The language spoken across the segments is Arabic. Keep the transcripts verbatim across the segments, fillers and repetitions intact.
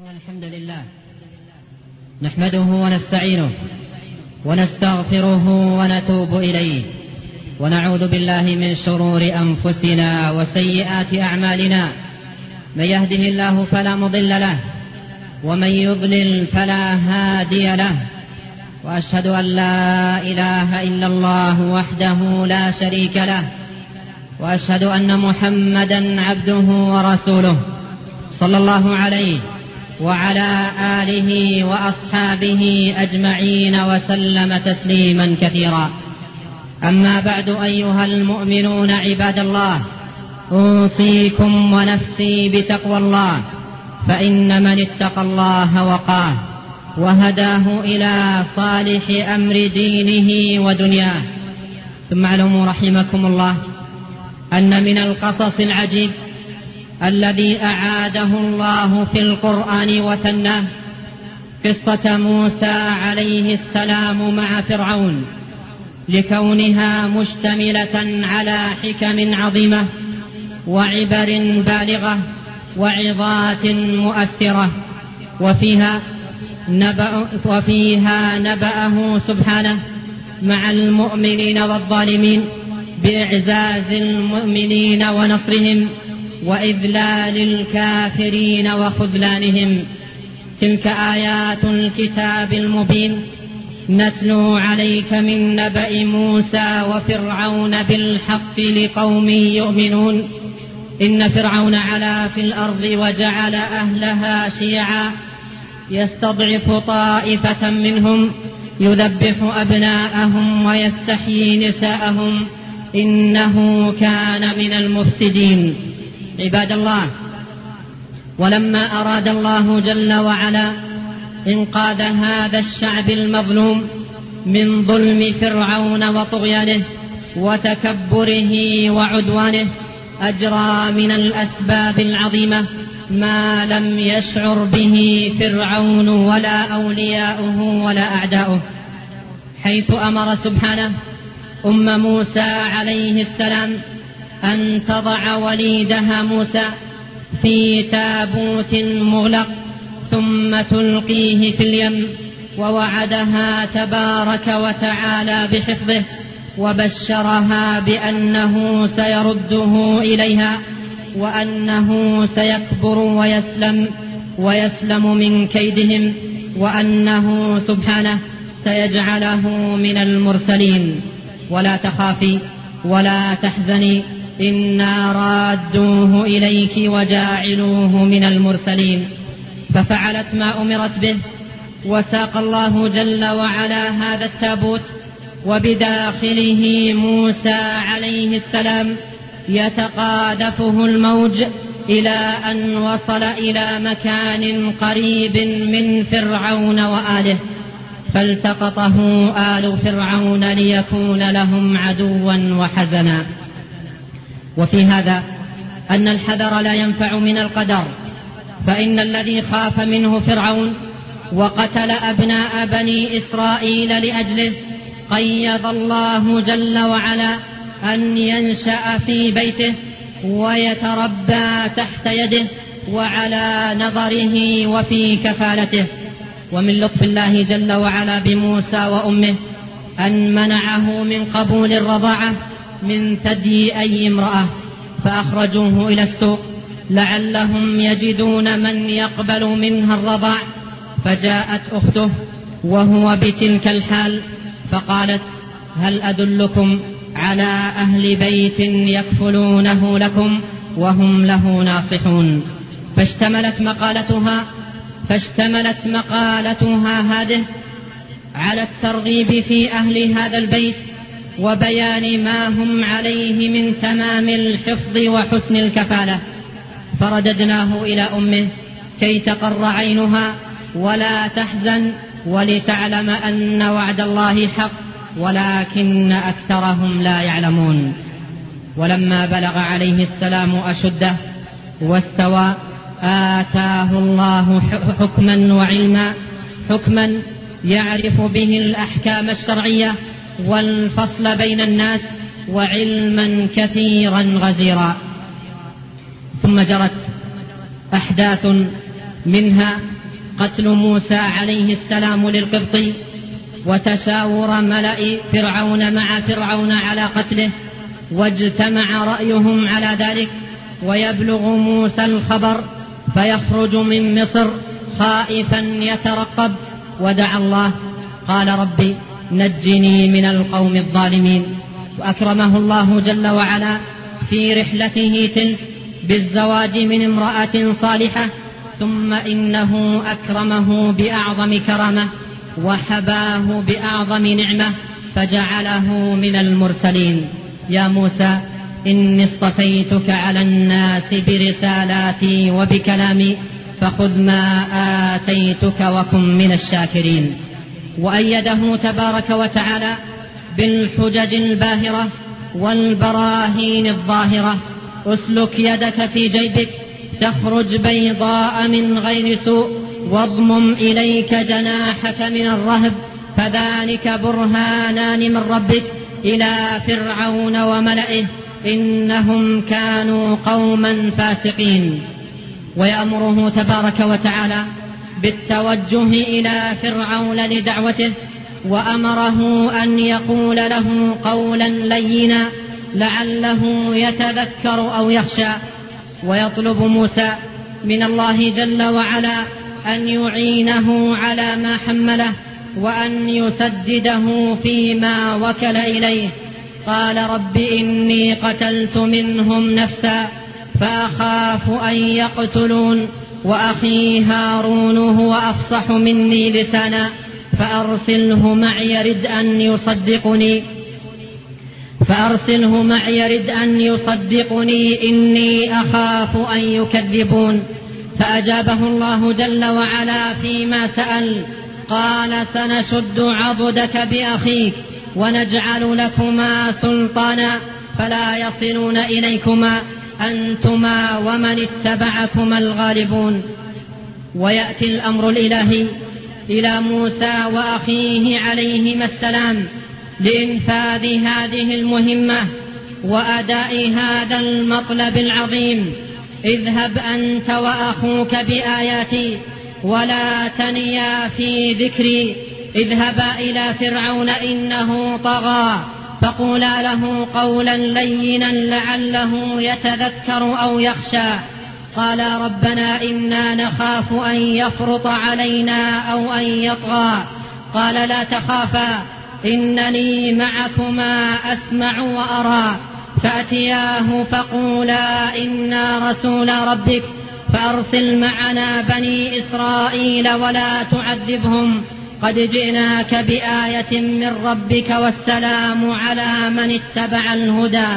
الحمد لله نحمده ونستعينه ونستغفره ونتوب إليه ونعوذ بالله من شرور أنفسنا وسيئات أعمالنا. من يهده الله فلا مضل له ومن يضلل فلا هادي له، وأشهد أن لا إله إلا الله وحده لا شريك له، وأشهد أن محمدا عبده ورسوله صلى الله عليه وعلى آله وأصحابه أجمعين وسلم تسليما كثيرا. أما بعد، أيها المؤمنون عباد الله، أوصيكم ونفسي بتقوى الله، فإن من اتقى الله وقاه وهداه إلى صالح أمر دينه ودنياه. ثم اعلموا رحمكم الله أن من القصص العجيب الذي أعاده الله في القرآن وثناه قصة موسى عليه السلام مع فرعون، لكونها مشتملة على حكم عظيمة وعبر بالغة وعظات مؤثرة، وفيها نبأ وفيها نبأه سبحانه مع المؤمنين والظالمين بإعزاز المؤمنين ونصرهم وإذلال الكافرين وخذلانهم. تلك آيات الكتاب المبين نتلو عليك من نبأ موسى وفرعون بالحق لقوم يؤمنون. إن فرعون علا في الأرض وجعل أهلها شيعا يستضعف طائفة منهم يذبح أبناءهم ويستحيي نساءهم إنه كان من المفسدين. عباد الله، ولما أراد الله جل وعلا إنقاذ هذا الشعب المظلوم من ظلم فرعون وطغيانه وتكبره وعدوانه، أجرى من الأسباب العظيمة ما لم يشعر به فرعون ولا أولياؤه ولا أعداؤه، حيث أمر سبحانه أم موسى عليه السلام أن تضع وليدها موسى في تابوت مغلق ثم تلقيه في اليم، ووعدها تبارك وتعالى بحفظه، وبشرها بأنه سيرده إليها وأنه سيكبر ويسلم ويسلم من كيدهم، وأنه سبحانه سيجعله من المرسلين. ولا تخافي ولا تحزني إنا رادوه إليك وجاعلوه من المرسلين. ففعلت ما أمرت به، وساق الله جل وعلا هذا التابوت وبداخله موسى عليه السلام يتقاذفه الموج إلى أن وصل إلى مكان قريب من فرعون وآله، فالتقطه آل فرعون ليكون لهم عدوا وحزنا. وفي هذا أن الحذر لا ينفع من القدر، فإن الذي خاف منه فرعون وقتل أبناء بني إسرائيل لأجله قيض الله جل وعلا أن ينشأ في بيته ويتربى تحت يده وعلى نظره وفي كفالته. ومن لطف الله جل وعلا بموسى وأمه أن منعه من قبول الرضاعة من ثدي أي امرأة، فأخرجوه إلى السوق لعلهم يجدون من يقبل منها الرضاع، فجاءت أخته وهو بتلك الحال فقالت: هل أدلكم على أهل بيت يكفلونه لكم وهم له ناصحون؟ فاشتملت مقالتها فاشتملت مقالتها هذه على الترغيب في أهل هذا البيت وبيان ما هم عليه من تمام الحفظ وحسن الكفالة. فرددناه إلى أمه كي تقر عينها ولا تحزن ولتعلم أن وعد الله حق ولكن أكثرهم لا يعلمون. ولما بلغ عليه السلام أشده واستوى آتاه الله حكما وعلما، حكما يعرف به الأحكام الشرعية والفصل بين الناس، وعلما كثيرا غزيرا. ثم جرت أحداث منها قتل موسى عليه السلام للقبطي، وتشاور ملأ فرعون مع فرعون على قتله، واجتمع رأيهم على ذلك، ويبلغ موسى الخبر فيخرج من مصر خائفا يترقب، ودعا الله قال ربي نجني من القوم الظالمين. وأكرمه الله جل وعلا في رحلته تلك بالزواج من امرأة صالحة، ثم إنه أكرمه بأعظم كرامة وحباه بأعظم نعمة فجعله من المرسلين. يا موسى إني اصطفيتك على الناس برسالاتي وبكلامي فخذ ما آتيتك وكن من الشاكرين. وأيده تبارك وتعالى بالحجج الباهرة والبراهين الظاهرة. أسلك يدك في جيبك تخرج بيضاء من غير سوء، واضمم إليك جناحك من الرهب، فذلك برهانان من ربك إلى فرعون وملئه إنهم كانوا قوما فاسقين. ويأمره تبارك وتعالى بالتوجه إلى فرعون لدعوته، وأمره أن يقول له قولا لينا لعله يتذكر أو يخشى. ويطلب موسى من الله جل وعلا أن يعينه على ما حمله وأن يسدده فيما وكل إليه. قال رب إني قتلت منهم نفسا فأخاف أن يقتلون، وأخي هارون هو أفصح مني لسانا فأرسله معي رد أن يصدقني فأرسله معي رد أن يصدقني إني أخاف أن يكذبون. فأجابه الله جل وعلا فيما سأل، قال سنشد عضدك بأخيك ونجعل لكما سلطانا فلا يصلون إليكما أنتما ومن اتبعكما الغالبون. ويأتي الأمر الإلهي إلى موسى وأخيه عليهما السلام لإنفاذ هذه المهمة وأداء هذا المطلب العظيم. اذهب أنت وأخوك بآياتي ولا تنيا في ذكري، اذهبا إلى فرعون إنه طغى فقولا له قولا لينا لعله يتذكر أو يخشى. قال ربنا إنا نخاف أن يفرط علينا أو أن يطغى. قال لا تخافا إنني معكما أسمع وأرى. فأتياه فقولا إنا رسول ربك فأرسل معنا بني إسرائيل ولا تعذبهم قد جئناك بآية من ربك والسلام على من اتبع الهدى.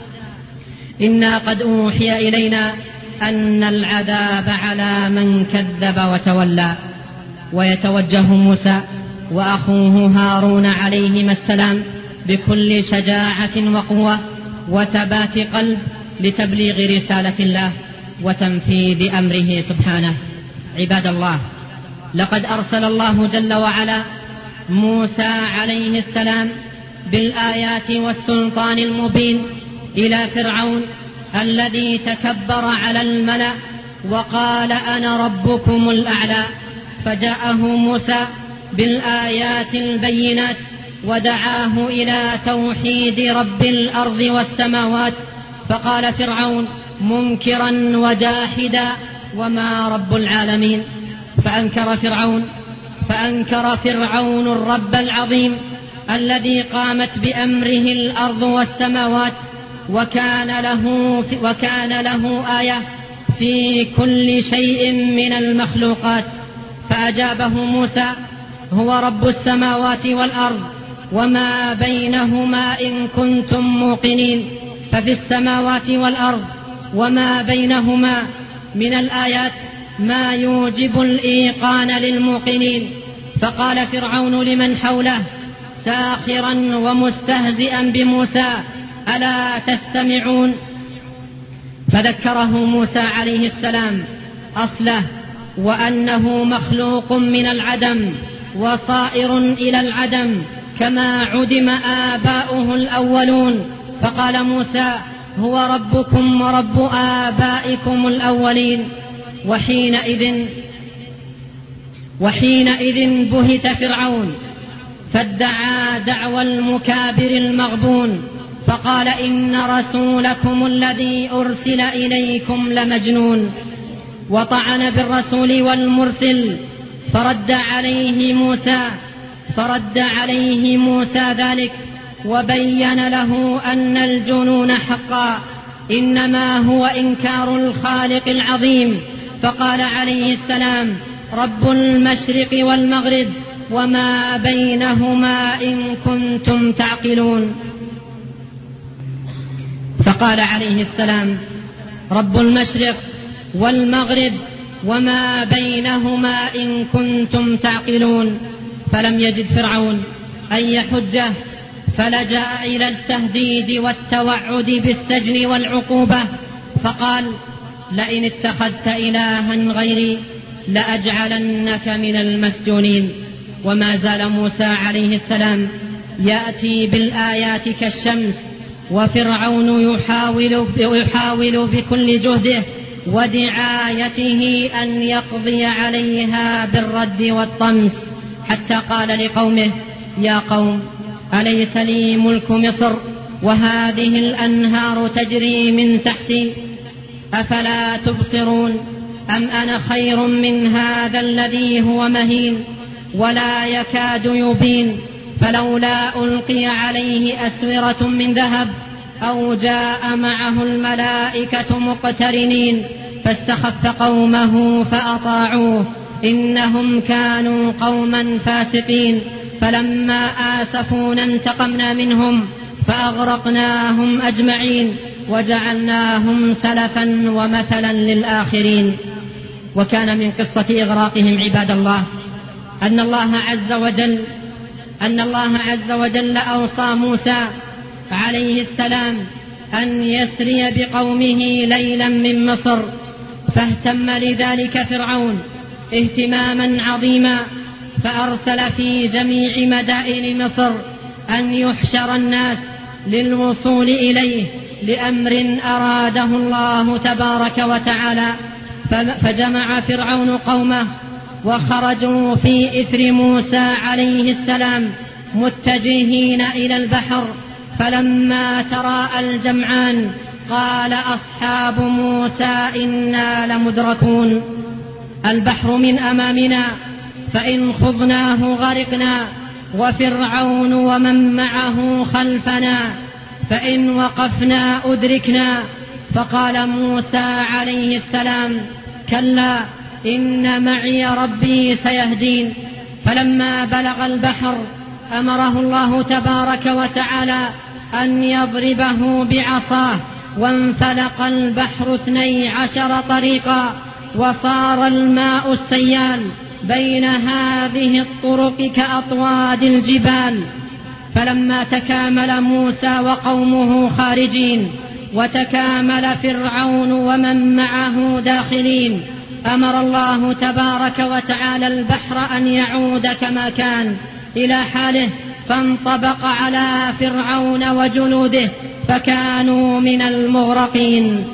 إنا قد أوحي إلينا أن العذاب على من كذب وتولى. ويتوجه موسى وأخوه هارون عليهما السلام بكل شجاعة وقوة وثبات قلب لتبليغ رسالة الله وتنفيذ أمره سبحانه. عباد الله، لقد أرسل الله جل وعلا موسى عليه السلام بالآيات والسلطان المبين إلى فرعون الذي تكبر على الملأ وقال أنا ربكم الأعلى. فجاءه موسى بالآيات البينات ودعاه إلى توحيد رب الأرض والسماوات. فقال فرعون منكرا وجاحدا وما رب العالمين. فأنكر فرعون فأنكر فرعون الرب العظيم الذي قامت بأمره الأرض والسماوات، وكان له, وكان له آية في كل شيء من المخلوقات. فأجابه موسى هو رب السماوات والأرض وما بينهما إن كنتم موقنين. ففي السماوات والأرض وما بينهما من الآيات ما يوجب الإيقان للموقنين. فقال فرعون لمن حوله ساخرا ومستهزئا بموسى ألا تستمعون؟ فذكره موسى عليه السلام أصله وأنه مخلوق من العدم وصائر إلى العدم كما عدم آباؤه الأولون. فقال موسى هو ربكم ورب آبائكم الأولين. وحينئذ وحينئذ بهت فرعون فادعى دعوى المكابر المغبون، فقال إن رسولكم الذي أرسل إليكم لمجنون، وطعن بالرسول والمرسل. فرد عليه موسى فرد عليه موسى ذلك وبين له أن الجنون حقا إنما هو إنكار الخالق العظيم. فقال عليه السلام: رب المشرق والمغرب وما بينهما إن كنتم تعقلون. فقال عليه السلام: رب المشرق والمغرب وما بينهما إن كنتم تعقلون. فلم يجد فرعون أي حجة، فلجأ إلى التهديد والتوعد بالسجن والعقوبة، فقال: لئن اتخذت إلها غيري لأجعلنك من المسجونين. وما زال موسى عليه السلام يأتي بالآيات كالشمس، وفرعون يحاول, يحاول بكل جهده ودعايته أن يقضي عليها بالرد والطمس، حتى قال لقومه: يا قوم أليس لي ملك مصر وهذه الأنهار تجري من تحتي أفلا تبصرون؟ أم أنا خير من هذا الذي هو مهين ولا يكاد يبين؟ فلولا ألقي عليه أسورة من ذهب أو جاء معه الملائكة مقترنين. فاستخف قومه فأطاعوه إنهم كانوا قوما فاسقين. فلما آسفونا انتقمنا منهم فأغرقناهم أجمعين وجعلناهم سلفا ومثلا للآخرين. وكان من قصة إغراقهم عباد الله أن الله عز وجل أن الله عز وجل أوصى موسى عليه السلام أن يسري بقومه ليلا من مصر، فاهتم لذلك فرعون اهتماما عظيما، فأرسل في جميع مدائن مصر أن يحشر الناس للوصول إليه لأمر أراده الله تبارك وتعالى. فجمع فرعون قومه وخرجوا في إثر موسى عليه السلام متجهين إلى البحر. فلما تراءى الجمعان قال أصحاب موسى إنا لمدركون، البحر من أمامنا فإن خضناه غرقنا وفرعون ومن معه خلفنا فإن وقفنا أدركنا. فقال موسى عليه السلام: كلا إن معي ربي سيهدين. فلما بلغ البحر أمره الله تبارك وتعالى أن يضربه بعصاه، وانفلق البحر اثني عشر طريقا، وصار الماء السيال بين هذه الطرق كأطواد الجبال. فلما تكامل موسى وقومه خارجين وتكامل فرعون ومن معه داخلين، أمر الله تبارك وتعالى البحر أن يعود كما كان إلى حاله، فانطبق على فرعون وجنوده فكانوا من المغرقين.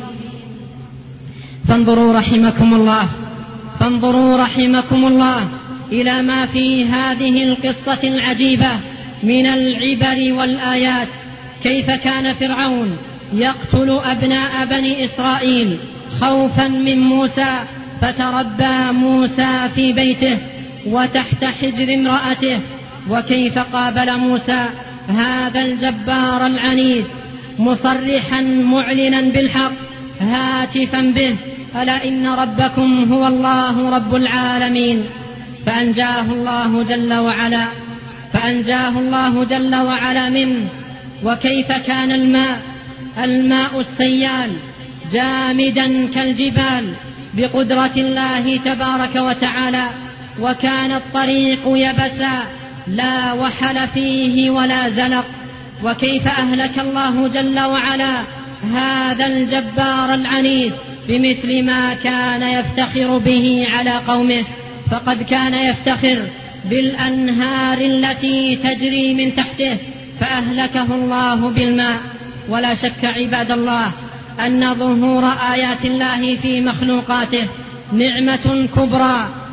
فانظروا رحمكم الله فانظروا رحمكم الله إلى ما في هذه القصة العجيبة من العبر والآيات، كيف كان فرعون يقتل أبناء بني إسرائيل خوفا من موسى، فتربى موسى في بيته وتحت حجر امرأته، وكيف قابل موسى هذا الجبار العنيد مصرحا معلنا بالحق هاتفا به: ألا إن ربكم هو الله رب العالمين. فأنجاه الله جل وعلا فأنجاه الله جل وعلا منه. وكيف كان الماء الماء السيال جامدا كالجبال بقدرة الله تبارك وتعالى، وكان الطريق يبسا لا وحل فيه ولا زلق. وكيف أهلك الله جل وعلا هذا الجبار العنيد بمثل ما كان يفتخر به على قومه، فقد كان يفتخر بالأنهار التي تجري من تحته فأهلكه الله بالماء. ولا شك عباد الله أن ظهور آيات الله في مخلوقاته نعمة كبرى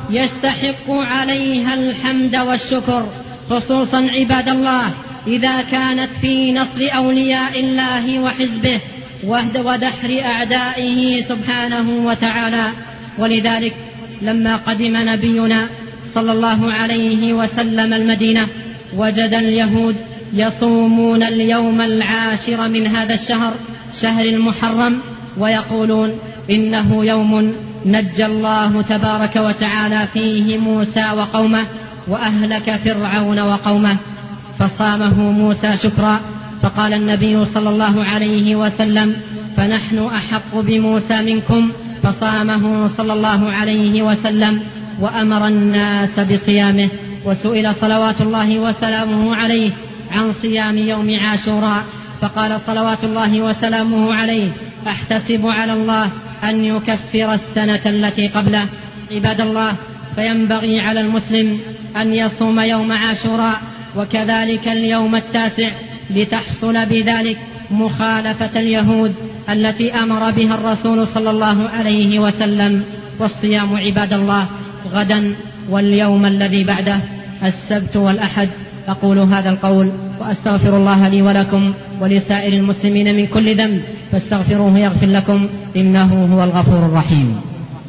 يستحق عليها الحمد والشكر، خصوصا عباد الله إذا كانت في نصر أولياء الله وحزبه ودحر أعدائه سبحانه وتعالى. ولذلك لما قدم نبينا صلى الله عليه وسلم المدينة وجد اليهود يصومون اليوم العاشر من هذا الشهر، شهر المحرم، ويقولون إنه يوم نجى الله تبارك وتعالى فيه موسى وقومه وأهلك فرعون وقومه، فصامه موسى شكرا. فقال النبي صلى الله عليه وسلم: فنحن أحق بموسى منكم، فصامه صلى الله عليه وسلم وأمر الناس بصيامه. وسئل صلوات الله وسلامه عليه عن صيام يوم عاشوراء فقال صلوات الله وسلامه عليه: أحتسب على الله أن يكفر السنة التي قبله. عباد الله، فينبغي على المسلم أن يصوم يوم عاشوراء وكذلك اليوم التاسع لتحصل بذلك مخالفة اليهود التي أمر بها الرسول صلى الله عليه وسلم. والصيام عباد الله غدا واليوم الذي بعده، السبت والأحد. أقول هذا القول وأستغفر الله لي ولكم ولسائر المسلمين من كل ذنب، فاستغفروه يغفر لكم، إنه هو الغفور الرحيم.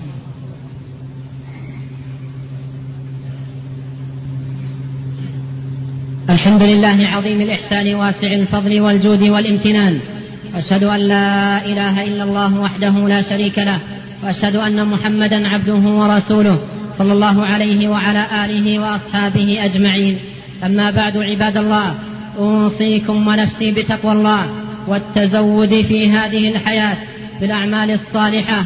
الحمد لله عظيم الإحسان واسع الفضل والجود والامتنان، أشهد أن لا إله إلا الله وحده لا شريك له، وأشهد أن محمدا عبده ورسوله صلى الله عليه وعلى آله وأصحابه أجمعين. أما بعد عباد الله، أوصيكم ونفسي بتقوى الله والتزود في هذه الحياة بالأعمال الصالحة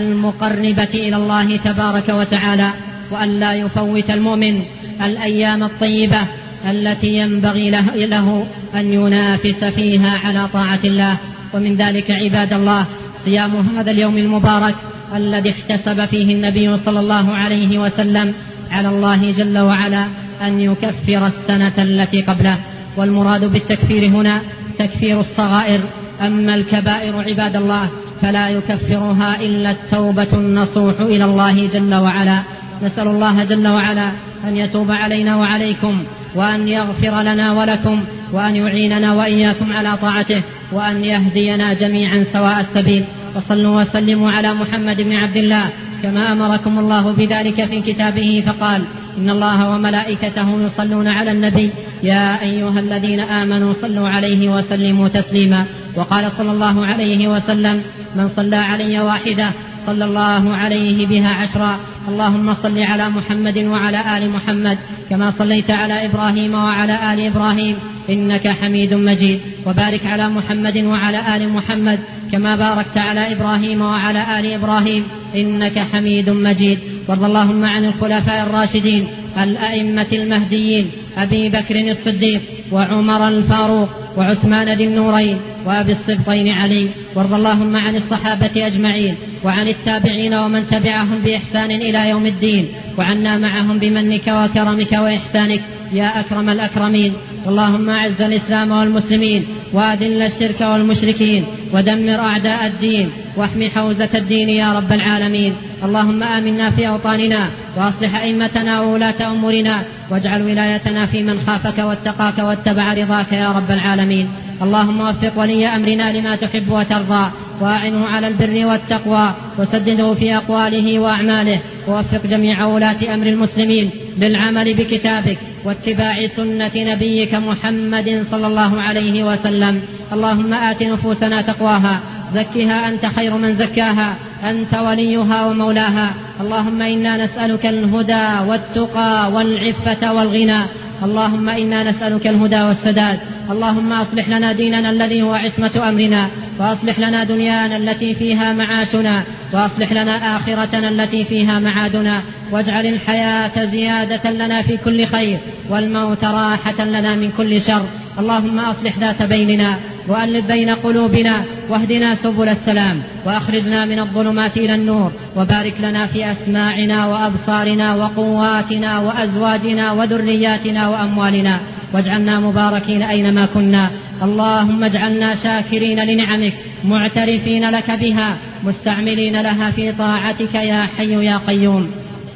المقربة إلى الله تبارك وتعالى، وأن لا يفوت المؤمن الأيام الطيبة التي ينبغي له أن ينافس فيها على طاعة الله. ومن ذلك عباد الله صيام هذا اليوم المبارك الذي احتسب فيه النبي صلى الله عليه وسلم على الله جل وعلا أن يكفر السنة التي قبله. والمراد بالتكفير هنا تكفير الصغائر، أما الكبائر عباد الله فلا يكفرها إلا التوبة النصوح إلى الله جل وعلا. نسأل الله جل وعلا أن يتوب علينا وعليكم، وأن يغفر لنا ولكم، وأن يعيننا وإياكم على طاعته، وأن يهدينا جميعا سواء السبيل. وصلوا وسلموا على محمد بن عبد الله كما أمركم الله بذلك في كتابه، فقال: إن الله وملائكته يصلون على النبي يا أيها الذين آمنوا صلوا عليه وسلموا تسليما. وقال صلى الله عليه وسلم: من صلى علي واحدة صلى الله عليه بها عشرا. اللهم صل على محمد وعلى آل محمد كما صليت على إبراهيم وعلى آل إبراهيم إنك حميد مجيد. وبارك على محمد وعلى آل محمد كما باركت على إبراهيم وعلى آل إبراهيم إنك حميد مجيد. وارض اللهم عن الخلفاء الراشدين الأئمة المهديين أبي بكر الصديق وعمر الفاروق وعثمان ذي النورين وأبي الصبطين علي. وارض اللهم عن الصحابة أجمعين وعن التابعين ومن تبعهم بإحسان إلى يوم الدين، وعنا معهم بمنك وكرمك وإحسانك يا أكرم الأكرمين. اللهم أعز الإسلام والمسلمين وأذل الشرك والمشركين ودمر أعداء الدين واحم حوزة الدين يا رب العالمين. اللهم آمنا في أوطاننا وأصلح أئمتنا وولاة أمورنا، واجعل ولايتنا في من خافك واتقاك واتبع رضاك يا رب العالمين. اللهم وفق ولي أمرنا لما تحب وترضى، وأعنه على البر والتقوى، وسدده في أقواله وأعماله، ووفق جميع ولاة أمر المسلمين للعمل بكتابك واتباع سنة نبيك محمد صلى الله عليه وسلم. اللهم آت نفوسنا تقواها، زكها أنت خير من زكاها، أنت وليها ومولاها. اللهم إنا نسألك الهدى والتقى والعفة والغنى. اللهم إنا نسألك الهدى والسداد. اللهم أصلح لنا ديننا الذي هو عصمة أمرنا، وأصلح لنا دنيانا التي فيها معاشنا، وأصلح لنا آخرتنا التي فيها معادنا، واجعل الحياة زيادة لنا في كل خير والموت راحة لنا من كل شر. اللهم أصلح ذات بيننا وألف بين قلوبنا، واهدنا سبل السلام، وأخرجنا من الظلمات إلى النور، وبارك لنا في أسماعنا وأبصارنا وقواتنا وأزواجنا وذرياتنا وأموالنا، واجعلنا مباركين أينما كنا. اللهم اجعلنا شاكرين لنعمك معترفين لك بها مستعملين لها في طاعتك يا حي يا قيوم.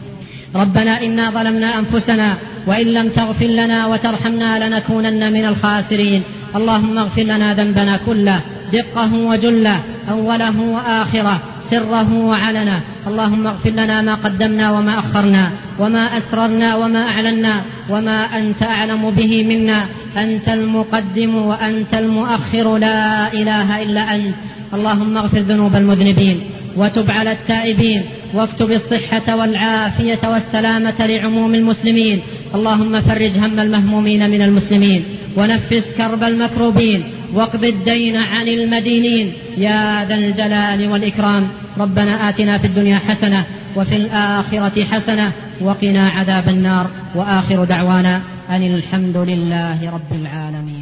ربنا إنا ظلمنا أنفسنا وإن لم تغفر لنا وترحمنا لنكونن من الخاسرين. اللهم اغفر لنا ذنبنا كله دقه وجله أوله وآخره سره وعلنا. اللهم اغفر لنا ما قدمنا وما أخرنا وما أسررنا وما أعلنا وما أنت أعلم به منا. أنت المقدم وأنت المؤخر لا إله إلا أنت. اللهم اغفر ذنوب المذنبين وتب على التائبين واكتب الصحة والعافية والسلامة لعموم المسلمين. اللهم فرج هم المهمومين من المسلمين ونفس كرب المكروبين واقض الدين عن المدينين يا ذا الجلال والإكرام. ربنا آتنا في الدنيا حسنة وفي الآخرة حسنة وقنا عذاب النار. وآخر دعوانا أن الحمد لله رب العالمين.